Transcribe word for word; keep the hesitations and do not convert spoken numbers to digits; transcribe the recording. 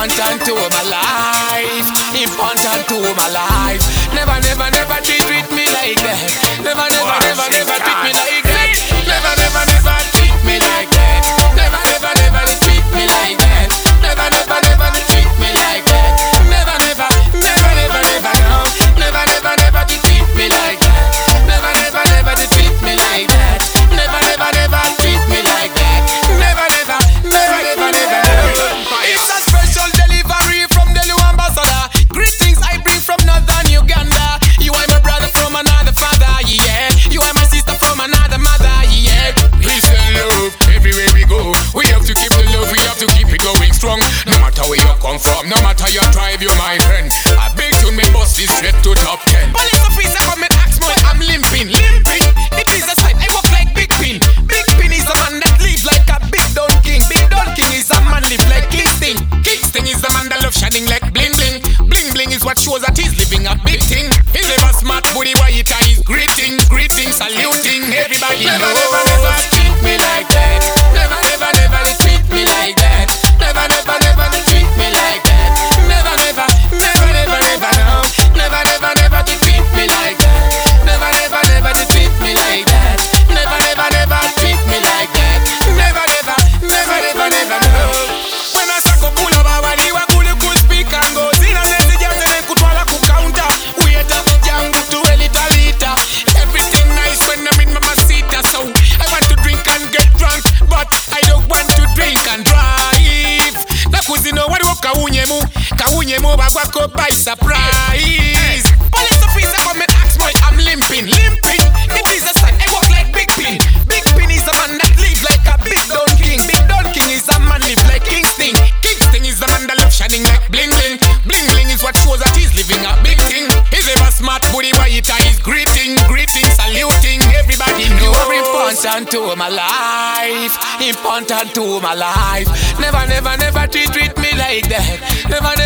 important to my life. Important to my life. Never, never, never treat with me like that. Never, never, never, never treat me like that. Never, never, never treat me like that. Never, never, never treat me like that. Never, never, never treat me like that. Never, never, never, never, never, no. Never, never, never treat me like that. Never, never, never treat me like that. Never, never, never treat me like that. Never, never, never, never, never, never. It's a special delivery from the Lu Ambassador. Greetings I bring from Northern Uganda. You are my brother from another father, yeah. You are my sister from another mother, yeah. Peace and love everywhere we go. We have to keep the love, we have to keep it going strong. No matter where you come from, no matter your tribe, you my friend. I beg to me boss is straight to top ten. Police officer come and ask me, I'm limping, limping. It is a sign, I walk like Big Pin. Big Pin is a man that lives like a big Don King. Big Don King is a man live like King Sting. King Sting is the man that love shining like bling bling. Bling bling is what shows that he's living a big thing. He's never smart, booty white and he's greeting, greeting, saluting everybody. Never, never, never treat me like that. Never, never, never treat me like that. Never, never, never treat me like that. Never, never, never, never, never, no. Never, never, never treat me like that. Never, never, never treat me like that. Never, never, never treat me like that. Never, never, never, never, never, no. When I sack up pull up our body, we cool, cool speak and go. Sina nesi jaze ne kutwala ku counter. Wait up, jangu to a little later. Everything nice when I'm in mama seater. So I want to drink and get drunk, but I don't want to drink and drive. Na kuzino wadi wo kawunyemu, kawunyemu bagwako by surprise. Police officer come and ask me, I'm limping, limping. It is a sign, I walk like Big Pin. Big Pin is a man that lives like a big Don King. Big Don King is a man live like King Sting. King Sting is the man that love shining like bling bling. Bling bling is what shows that he's living a big thing. He's ever smart, booty white and he's greeting, greeting, saluting everybody. You are important to my life. Important to my life. Never, never, never treat with me like that. Never,